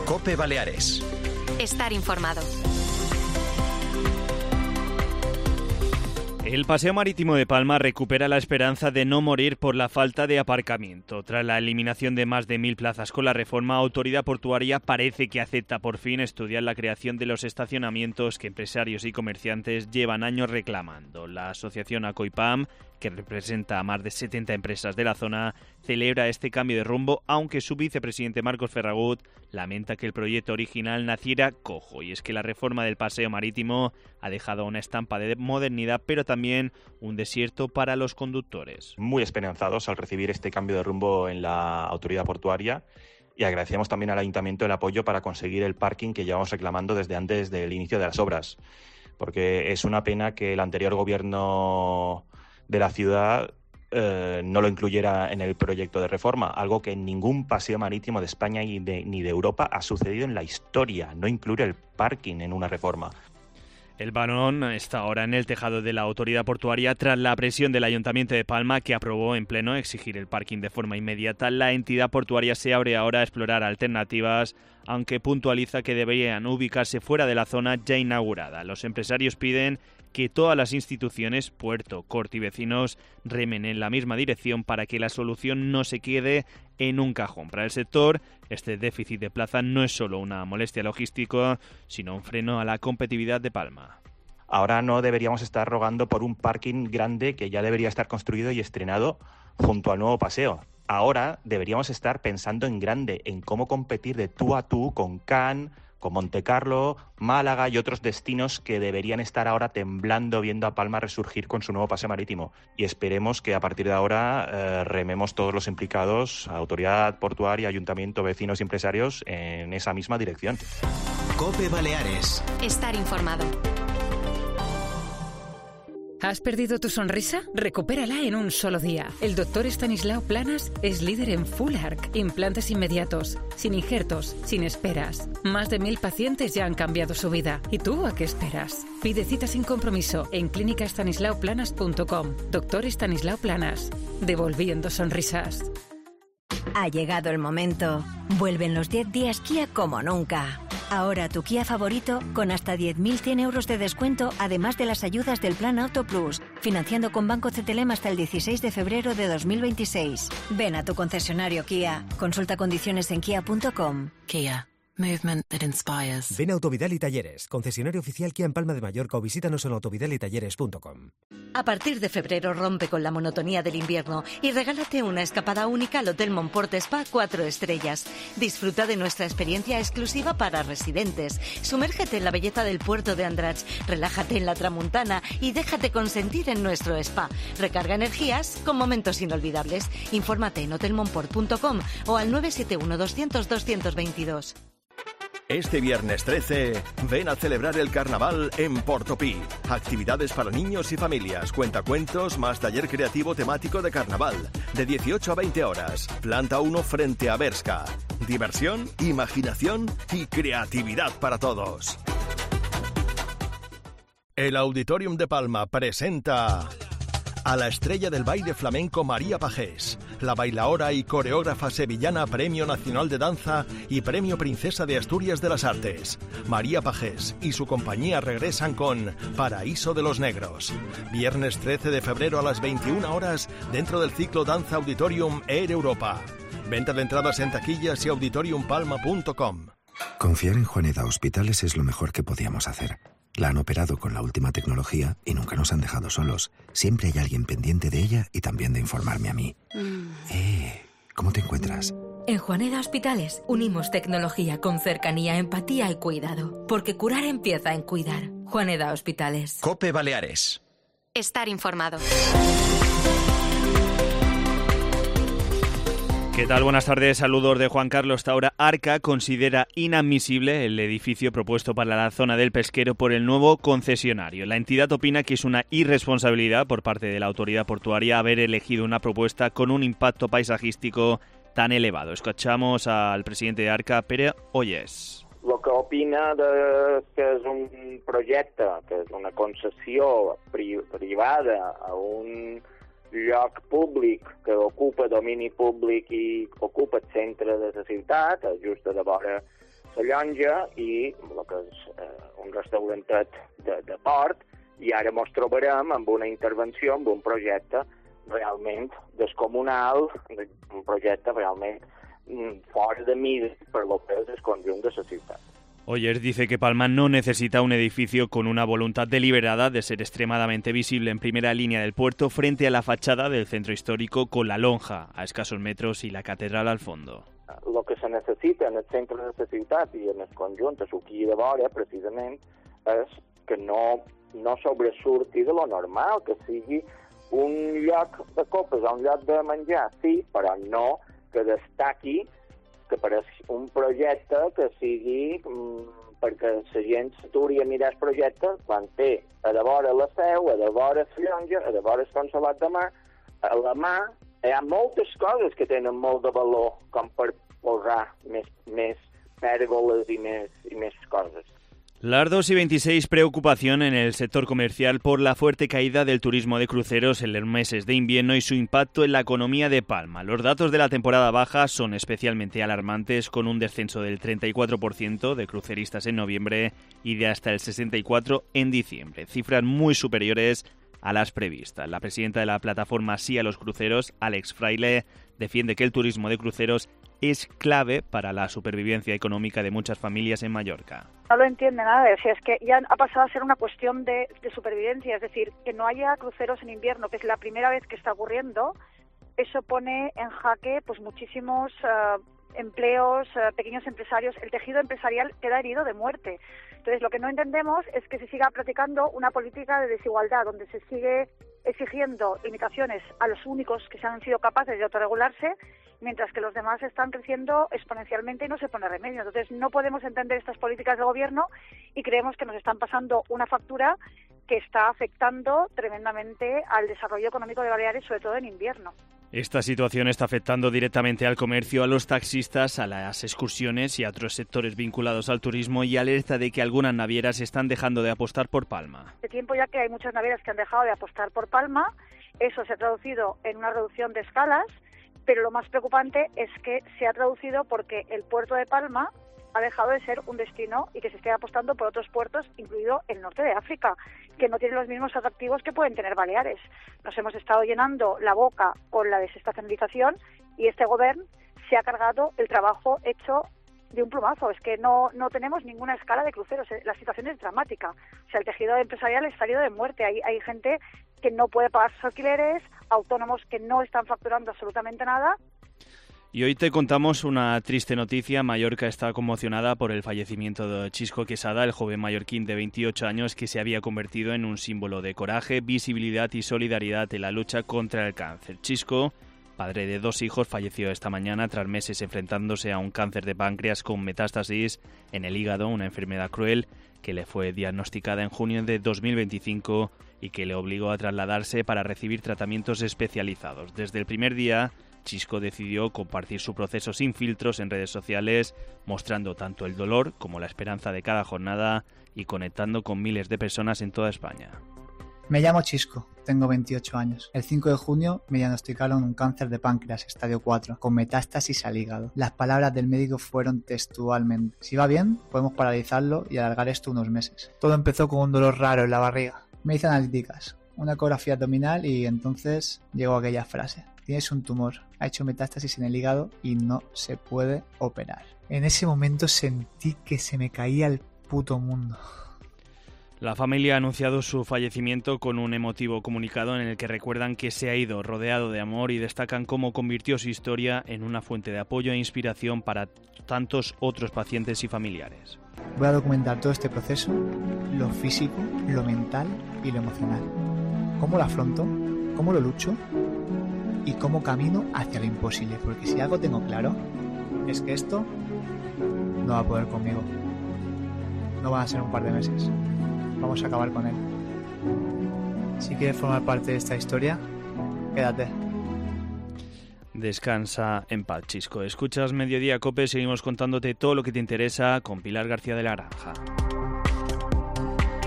COPE Baleares. Estar informado. El Paseo Marítimo de Palma recupera la esperanza de no morir por la falta de aparcamiento. Tras la eliminación de más de 1.000 plazas con la reforma, Autoridad Portuaria parece que acepta por fin estudiar la creación de los estacionamientos que empresarios y comerciantes llevan años reclamando. La asociación ACOIPAM, que representa a más de 70 empresas de la zona, celebra este cambio de rumbo, aunque su vicepresidente Marcos Ferragut lamenta que el proyecto original naciera cojo. Y es que la reforma del paseo marítimo ha dejado una estampa de modernidad, pero también un desierto para los conductores. Muy esperanzados al recibir este cambio de rumbo en la autoridad portuaria, y agradecemos también al Ayuntamiento el apoyo para conseguir el parking que llevamos reclamando desde antes del inicio de las obras, porque es una pena que el anterior gobierno de la ciudad no lo incluyera en el proyecto de reforma, algo que en ningún paseo marítimo de España ni de Europa ha sucedido en la historia, no incluir el parking en una reforma. El balón está ahora en el tejado de la autoridad portuaria tras la presión del Ayuntamiento de Palma, que aprobó en pleno exigir el parking de forma inmediata. La entidad portuaria se abre ahora a explorar alternativas, aunque puntualiza que deberían ubicarse fuera de la zona ya inaugurada. Los empresarios piden que todas las instituciones, puerto, corte y vecinos, remen en la misma dirección para que la solución no se quede en un cajón. Para el sector, este déficit de plaza no es solo una molestia logística, sino un freno a la competitividad de Palma. Ahora no deberíamos estar rogando por un parking grande que ya debería estar construido y estrenado junto al nuevo paseo. Ahora deberíamos estar pensando en grande, en cómo competir de tú a tú con Cannes, con Montecarlo, Málaga y otros destinos que deberían estar ahora temblando viendo a Palma resurgir con su nuevo paseo marítimo. Y esperemos que a partir de ahora rememos todos los implicados, autoridad portuaria, ayuntamiento, vecinos y empresarios, en esa misma dirección. COPE Baleares. Estar informado. ¿Has perdido tu sonrisa? Recupérala en un solo día. El doctor Estanislao Planas es líder en Full Arch, implantes inmediatos, sin injertos, sin esperas. Más de 1.000 pacientes ya han cambiado su vida. ¿Y tú a qué esperas? Pide cita sin compromiso en clínicaestanislaoplanas.com. Doctor Estanislao Planas, devolviendo sonrisas. Ha llegado el momento. Vuelven los 10 días Kia como nunca. Ahora tu Kia favorito con hasta 10.100 euros de descuento, además de las ayudas del Plan Auto Plus, financiando con Banco CTLM hasta el 16 de febrero de 2026. Ven a tu concesionario Kia. Consulta condiciones en kia.com. Kia. Movement that inspires. Ven a Autovidal y Talleres, concesionario oficial Kia en Palma de Mallorca, o visítanos en autovidalYtalleres.com. A partir de febrero rompe con la monotonía del invierno y regálate una escapada única al Hotel Montport Spa 4 estrellas. Disfruta de nuestra experiencia exclusiva para residentes. Sumérgete en la belleza del puerto de Andratx, relájate en la Tramuntana y déjate consentir en nuestro spa. Recarga energías con momentos inolvidables. Infórmate en hotelmontport.com o al 971 200 222. Este viernes 13, ven a celebrar el carnaval en Portopí. Actividades para niños y familias, cuentacuentos más taller creativo temático de carnaval, de 18 a 20 horas. Planta 1 frente a Berska. Diversión, imaginación y creatividad para todos. El Auditorium de Palma presenta a la estrella del baile flamenco María Pajés, la bailaora y coreógrafa sevillana Premio Nacional de Danza y Premio Princesa de Asturias de las Artes. María Pajés y su compañía regresan con Paraíso de los Negros. Viernes 13 de febrero a las 21 horas dentro del ciclo Danza Auditorium Air Europa. Venta de entradas en taquillas y auditoriumpalma.com. Confiar en Juaneda Hospitales es lo mejor que podíamos hacer. La han operado con la última tecnología y nunca nos han dejado solos. Siempre hay alguien pendiente de ella y también de informarme a mí. ¿Cómo te encuentras? En Juaneda Hospitales unimos tecnología con cercanía, empatía y cuidado. Porque curar empieza en cuidar. Juaneda Hospitales. COPE Baleares. Estar informado. ¿Qué tal? Buenas tardes. Saludos de Juan Carlos Taura. Arca considera inadmisible el edificio propuesto para la zona del Pesquero por el nuevo concesionario. La entidad opina que es una irresponsabilidad por parte de la autoridad portuaria haber elegido una propuesta con un impacto paisajístico tan elevado. Escuchamos al presidente de Arca, Pere Olles. El que opina que és un projecte, que és una concessió privada a un lloc públic que ocupa domini públic i ocupa el centre de la ciutat, just a la vora la llonja i el que és un restaurantet de port, i ara ens trobarem amb una intervenció, amb un projecte realment descomunal, un projecte realment fora de mida per lo que és el conjunt de la ciutat. Oyers dice que Palma no necesita un edificio con una voluntad deliberada de ser extremadamente visible en primera línea del puerto frente a la fachada del centro histórico con la lonja a escasos metros y la catedral al fondo. El que se necessita en el centre de la ciutat i en el conjunt, a Suquí de vora, precisament, és que no sobresurti de lo normal, que sigui un lloc de copes o un lloc de menjar, sí, però no que destaqui, que per un projecte que sigui perquè la gent s'aturi a mirar el projecte quan té a de vora la Seu, a de vora la llonja, a de vora el Consolat de Mar, a la mà. Hi ha moltes coses que tenen molt de valor com per posar més pèrgoles i més coses. Las 2:26, preocupación en el sector comercial por la fuerte caída del turismo de cruceros en los meses de invierno y su impacto en la economía de Palma. Los datos de la temporada baja son especialmente alarmantes, con un descenso del 34% de cruceristas en noviembre y de hasta el 64% en diciembre, cifras muy superiores a las previstas. La presidenta de la plataforma Sí a los Cruceros, Alex Fraile, defiende que el turismo de cruceros es clave para la supervivencia económica de muchas familias en Mallorca. No lo entiende nada, o sea, es que ya ha pasado a ser una cuestión de supervivencia, es decir, que no haya cruceros en invierno, que es la primera vez que está ocurriendo, eso pone en jaque pues muchísimos empleos, pequeños empresarios, el tejido empresarial queda herido de muerte. Entonces, lo que no entendemos es que se siga practicando una política de desigualdad, donde se sigue exigiendo limitaciones a los únicos que se han sido capaces de autorregularse, mientras que los demás están creciendo exponencialmente y no se pone remedio. Entonces, no podemos entender estas políticas de gobierno y creemos que nos están pasando una factura que está afectando tremendamente al desarrollo económico de Baleares, sobre todo en invierno. Esta situación está afectando directamente al comercio, a los taxistas, a las excursiones y a otros sectores vinculados al turismo, y alerta de que algunas navieras están dejando de apostar por Palma. Hace tiempo ya que hay muchas navieras que han dejado de apostar por Palma, eso se ha traducido en una reducción de escalas, pero lo más preocupante es que se ha traducido porque el puerto de Palma ha dejado de ser un destino y que se esté apostando por otros puertos, incluido el norte de África, que no tienen los mismos atractivos que pueden tener Baleares. Nos hemos estado llenando la boca con la desestacionalización y este gobierno se ha cargado el trabajo hecho de un plumazo. Es que no tenemos ninguna escala de cruceros. La situación es dramática. O sea, el tejido empresarial está herido de muerte. Hay gente que no puede pagar sus alquileres, autónomos que no están facturando absolutamente nada. Y hoy te contamos una triste noticia. Mallorca está conmocionada por el fallecimiento de Chisco Quesada, el joven mallorquín de 28 años que se había convertido en un símbolo de coraje, visibilidad y solidaridad en la lucha contra el cáncer. Chisco, padre de 2 hijos, falleció esta mañana tras meses enfrentándose a un cáncer de páncreas con metástasis en el hígado, una enfermedad cruel que le fue diagnosticada en junio de 2025 y que le obligó a trasladarse para recibir tratamientos especializados. Desde el primer día, Chisco decidió compartir su proceso sin filtros en redes sociales, mostrando tanto el dolor como la esperanza de cada jornada y conectando con miles de personas en toda España. Me llamo Chisco, tengo 28 años. El 5 de junio me diagnosticaron un cáncer de páncreas, estadio 4, con metástasis al hígado. Las palabras del médico fueron textualmente: si va bien, podemos paralizarlo y alargar esto unos meses. Todo empezó con un dolor raro en la barriga. Me hice analíticas, una ecografía abdominal y entonces llegó aquella frase: tienes un tumor, ha hecho metástasis en el hígado y no se puede operar. En ese momento sentí que se me caía el puto mundo. La familia ha anunciado su fallecimiento con un emotivo comunicado en el que recuerdan que se ha ido rodeado de amor y destacan cómo convirtió su historia en una fuente de apoyo e inspiración para tantos otros pacientes y familiares. Voy a documentar todo este proceso, lo físico, lo mental y lo emocional. Cómo lo afronto, cómo lo lucho y cómo camino hacia lo imposible, porque si algo tengo claro es que esto no va a poder conmigo. No van a ser un par de meses. Vamos a acabar con él. Si quieres formar parte de esta historia, quédate. Descansa en paz, Chisco. Escuchas Mediodía Cope, seguimos contándote todo lo que te interesa con Pilar García de la Granja.